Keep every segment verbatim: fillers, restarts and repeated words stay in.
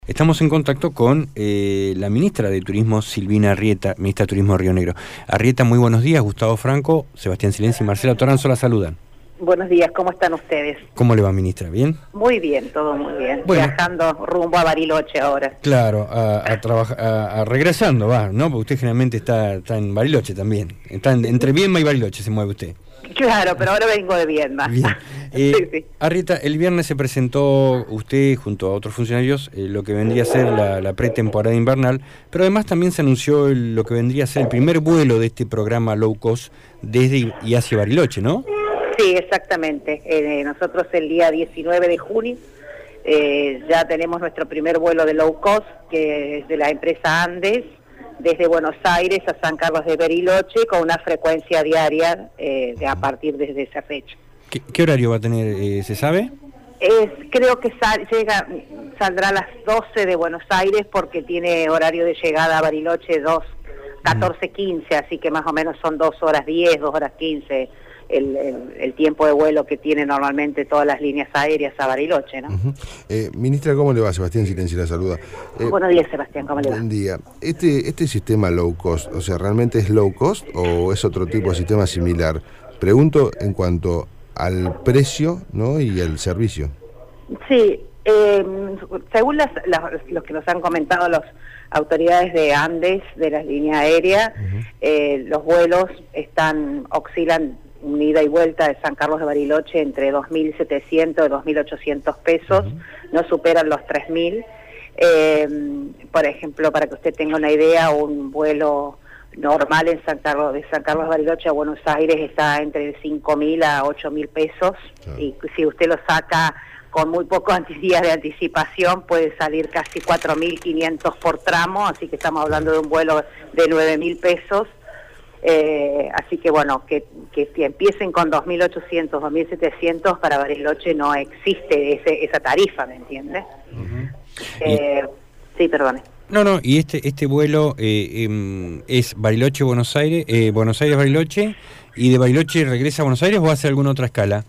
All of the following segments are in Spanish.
Estamos en contacto con eh, la ministra de Turismo, Silvina Arrieta, ministra de Turismo de Río Negro. Arrieta, muy buenos días. Gustavo Franco, Sebastián Silenzi y Marcela Toranzo la saludan. Buenos días, ¿cómo están ustedes? ¿Cómo le va, ministra? ¿Bien? Muy bien, todo muy bien. Bueno, viajando rumbo a Bariloche ahora. Claro, a, a trabajar, a, a regresando, va, ¿no? Porque usted generalmente está, está en Bariloche también. Está en, entre Viedma y Bariloche se mueve usted. Claro, pero ahora vengo de Viedma. Bien. Eh, sí, sí. Arrieta, el viernes se presentó usted junto a otros funcionarios eh, lo que vendría a ser la, la pretemporada invernal, pero además también se anunció el, lo que vendría a ser el primer vuelo de este programa low cost desde y hacia Bariloche, ¿no? Sí, exactamente. Eh, nosotros el día diecinueve de junio eh, ya tenemos nuestro primer vuelo de low cost, que es de la empresa Andes, desde Buenos Aires a San Carlos de Bariloche, con una frecuencia diaria eh, de a partir desde esa fecha. ¿Qué, qué horario va a tener, eh, se sabe? Es, creo que sal, llega, saldrá a las doce de Buenos Aires porque tiene horario de llegada a Bariloche dos, catorce quince, así que más o menos son dos horas diez, dos horas quince el, el, el tiempo de vuelo que tienen normalmente todas las líneas aéreas a Bariloche, ¿no? Uh-huh. eh, ministra, ¿cómo le va? Sebastián Silenzi la saluda. Eh, Buenos días, Sebastián, ¿cómo le va? Buen día. Este, este sistema low cost, o sea, ¿realmente es low cost o es otro tipo de sistema similar? Pregunto en cuanto al precio, ¿no? Y el servicio. Sí, eh, según las, las, los que nos han comentado las autoridades de Andes, de la línea aérea, uh-huh. eh, los vuelos están oscilan una ida y vuelta de San Carlos de Bariloche entre dos mil setecientos y dos mil ochocientos pesos, uh-huh. no superan los tres mil. Eh, por ejemplo, para que usted tenga una idea, un vuelo normal en San Carlos, de San Carlos de Bariloche a Buenos Aires está entre cinco mil a ocho mil pesos, claro. Y si usted lo saca con muy pocos días de anticipación puede salir casi cuatro mil quinientos por tramo, así que estamos hablando de un vuelo de nueve mil pesos. Eh, así que bueno, que, que, que empiecen con dos mil ochocientos, dos mil setecientos, para Bariloche no existe ese, esa tarifa, ¿me entiende? Uh-huh. eh, y... Sí, perdone. No, no, y este este vuelo eh, eh, es Bariloche-Buenos Aires, eh, Buenos Aires-Bariloche, y de Bariloche regresa a Buenos Aires, ¿o hace alguna otra escala?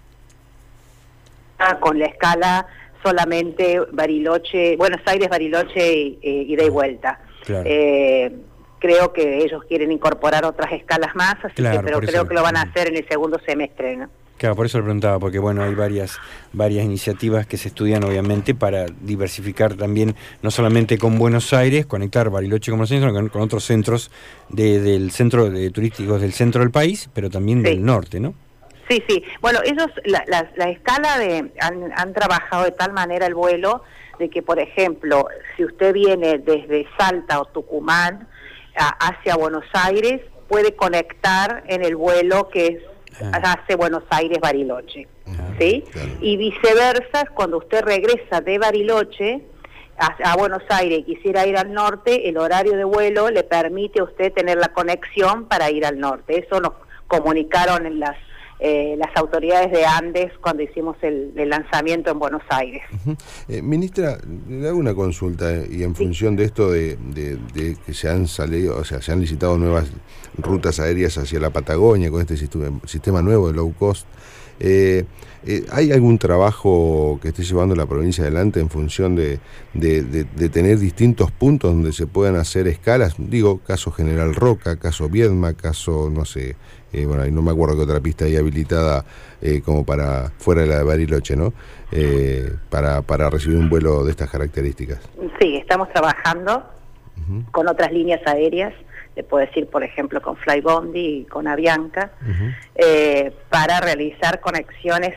Ah, con la escala solamente Bariloche, Buenos Aires-Bariloche, eh, ida y vuelta. Claro. Eh, creo que ellos quieren incorporar otras escalas más, así claro, que, pero creo que lo van a hacer en el segundo semestre, ¿no? Claro, por eso le preguntaba, porque bueno, hay varias varias iniciativas que se estudian obviamente para diversificar también, no solamente con Buenos Aires, conectar Bariloche con Buenos Aires, sino con, con otros centros de, del centro de turísticos del centro del país, pero también sí. del norte, ¿no? Sí, sí. Bueno, ellos, la, la, la escala de, han, han trabajado de tal manera el vuelo, de que, por ejemplo, si usted viene desde Salta o Tucumán a, hacia Buenos Aires, puede conectar en el vuelo que es hace Buenos Aires-Bariloche, ¿sí? Claro. Y viceversa, cuando usted regresa de Bariloche a, a Buenos Aires y quisiera ir al norte, el horario de vuelo le permite a usted tener la conexión para ir al norte. Eso nos comunicaron en las eh, las autoridades de Andes cuando hicimos el, el lanzamiento en Buenos Aires. Uh-huh. eh, ministra, le hago una consulta, eh, y en sí. función de esto de, de, de que se han salido, o sea, se han licitado nuevas rutas aéreas hacia la Patagonia con este sistema, sistema nuevo de low cost, eh, eh, ¿hay algún trabajo que esté llevando la provincia adelante en función de, de, de, de tener distintos puntos donde se puedan hacer escalas? Digo, caso General Roca, caso Viedma, caso, no sé, eh, bueno, no me acuerdo qué otra pista hay habilitada eh, como para fuera de la de Bariloche, ¿no? Eh, para, para recibir un vuelo de estas características. Sí, estamos trabajando uh-huh. con otras líneas aéreas. Le puedo decir, por ejemplo, con Flybondi y con Avianca, uh-huh. eh, para realizar conexiones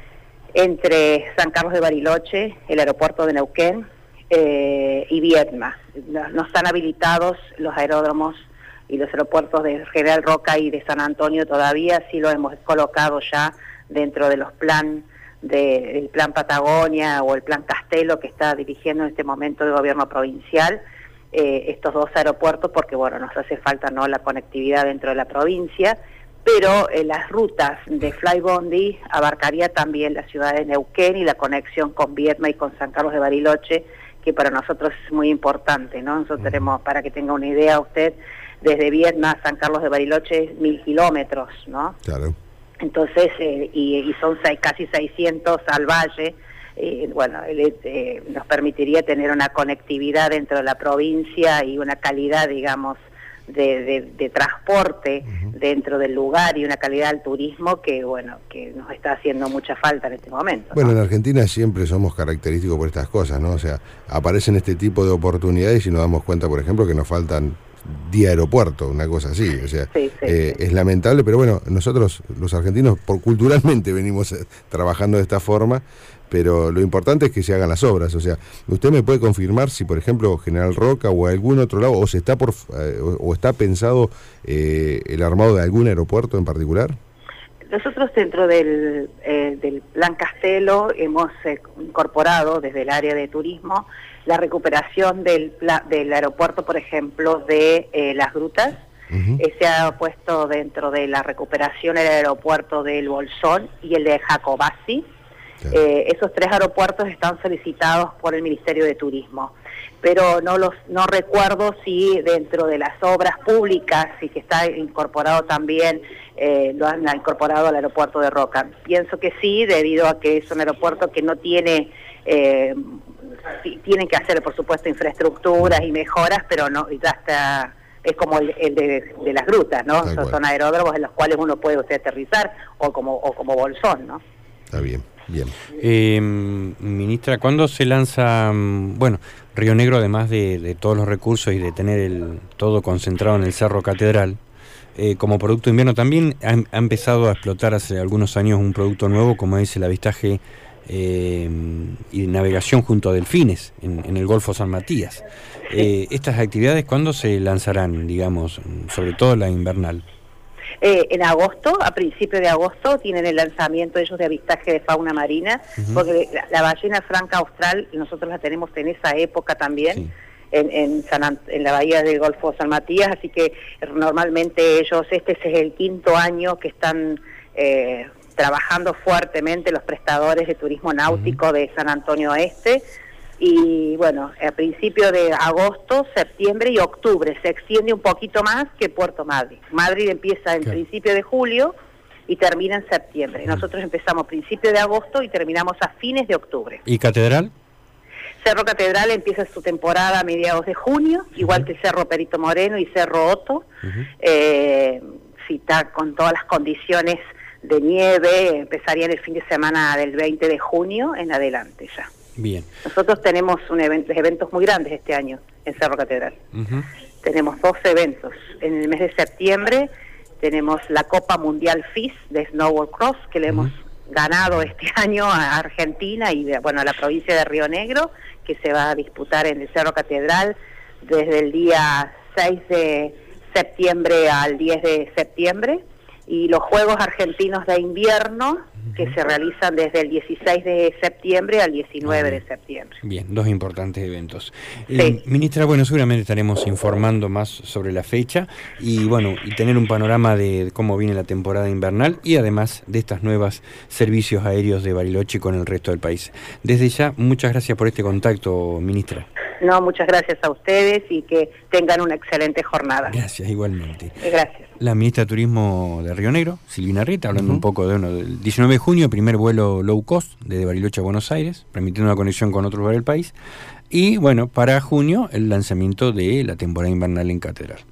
entre San Carlos de Bariloche, el aeropuerto de Neuquén eh, y Viedma. No están habilitados los aeródromos y los aeropuertos de General Roca y de San Antonio todavía, sí lo hemos colocado ya dentro de los plan de, del plan Patagonia o el plan Castelo que está dirigiendo en este momento el gobierno provincial. Eh, estos dos aeropuertos porque bueno, nos hace falta no la conectividad dentro de la provincia, pero eh, las rutas de Flybondi abarcaría también la ciudad de Neuquén y la conexión con Viedma y con San Carlos de Bariloche, que para nosotros es muy importante, ¿no? Nosotros tenemos, para que tenga una idea usted, desde Viedma a San Carlos de Bariloche mil kilómetros, ¿no? Claro. Entonces, eh, y, y son seis, casi seiscientos al valle. y bueno, eh, nos permitiría tener una conectividad dentro de la provincia y una calidad, digamos, de, de, de transporte uh-huh. dentro del lugar y una calidad del turismo que, bueno, que nos está haciendo mucha falta en este momento. Bueno, ¿no? En Argentina siempre somos característicos por estas cosas, ¿no? O sea, aparecen este tipo de oportunidades y nos damos cuenta, por ejemplo, que nos faltan día aeropuerto, una cosa así, o sea, sí, sí, eh, sí. es lamentable, pero bueno, nosotros los argentinos por culturalmente venimos trabajando de esta forma, pero lo importante es que se hagan las obras. O sea, ¿usted me puede confirmar si, por ejemplo, General Roca o algún otro lado, o se está por eh, o está pensado eh, el armado de algún aeropuerto en particular? Nosotros dentro del, eh, del Plan Castelo hemos eh, incorporado desde el área de turismo la recuperación del, del aeropuerto, por ejemplo, de eh, Las Grutas. Uh-huh. eh, se ha puesto dentro de la recuperación el aeropuerto del Bolsón y el de Jacobasi. Claro. Eh, esos tres aeropuertos están solicitados por el Ministerio de Turismo, pero no los no recuerdo si dentro de las obras públicas, si que está incorporado también, eh, lo han incorporado al aeropuerto de Roca. Pienso que sí, debido a que es un aeropuerto que no tiene... Eh, tienen que hacer, por supuesto, infraestructuras y mejoras, pero no ya está, es como el, el de, de Las Grutas, ¿no? Son, son aeródromos en los cuales uno puede usted aterrizar, o como o como Bolsón, ¿no? Está bien, bien. Eh, ministra, ¿cuándo se lanza, bueno, Río Negro, además de, de todos los recursos y de tener el todo concentrado en el Cerro Catedral, eh, como producto de invierno también ha, ha empezado a explotar hace algunos años un producto nuevo, como es el avistaje Eh, y navegación junto a delfines en, en el Golfo San Matías. Eh, ¿Estas actividades cuándo se lanzarán, digamos, sobre todo la invernal? Eh, en agosto, a principios de agosto, tienen el lanzamiento ellos de avistaje de fauna marina, uh-huh. porque la, la ballena franca austral nosotros la tenemos en esa época también, sí. en, en, San, en la bahía del Golfo San Matías, así que normalmente ellos, este es el quinto año que están... Eh, trabajando fuertemente los prestadores de turismo náutico uh-huh. de San Antonio Oeste, y bueno, a principios de agosto, septiembre y octubre se extiende un poquito más que Puerto Madryn. Madryn empieza en okay. principio de julio y termina en septiembre. Uh-huh. Nosotros empezamos a principios de agosto y terminamos a fines de octubre. ¿Y Catedral? Cerro Catedral empieza su temporada a mediados de junio, uh-huh. igual que Cerro Perito Moreno y Cerro Otto, uh-huh. eh, si está con todas las condiciones de nieve, empezaría en el fin de semana del veinte de junio en adelante ya. Bien. Nosotros tenemos un evento, eventos muy grandes este año en Cerro Catedral. Uh-huh. Tenemos dos eventos. En el mes de septiembre tenemos la Copa Mundial F I S de Snowboard Cross, que le uh-huh. hemos ganado este año a Argentina y bueno, a la provincia de Río Negro, que se va a disputar en el Cerro Catedral desde el día seis de septiembre al diez de septiembre. Y los Juegos Argentinos de Invierno, que se realizan desde el dieciséis de septiembre al diecinueve de septiembre. Bien, dos importantes eventos. Sí. Eh, ministra, bueno, seguramente estaremos informando más sobre la fecha y bueno, y tener un panorama de cómo viene la temporada invernal y además de estas nuevas servicios aéreos de Bariloche con el resto del país. Desde ya, muchas gracias por este contacto, ministra. No, muchas gracias a ustedes y que tengan una excelente jornada. Gracias, igualmente. Gracias. La ministra de Turismo de Río Negro, Silvina Rieta, hablando uh-huh. un poco de uno del diecinueve de junio, primer vuelo low cost desde Bariloche a Buenos Aires, permitiendo una conexión con otros lugares del país. Y bueno, para junio el lanzamiento de la temporada invernal en Catedral.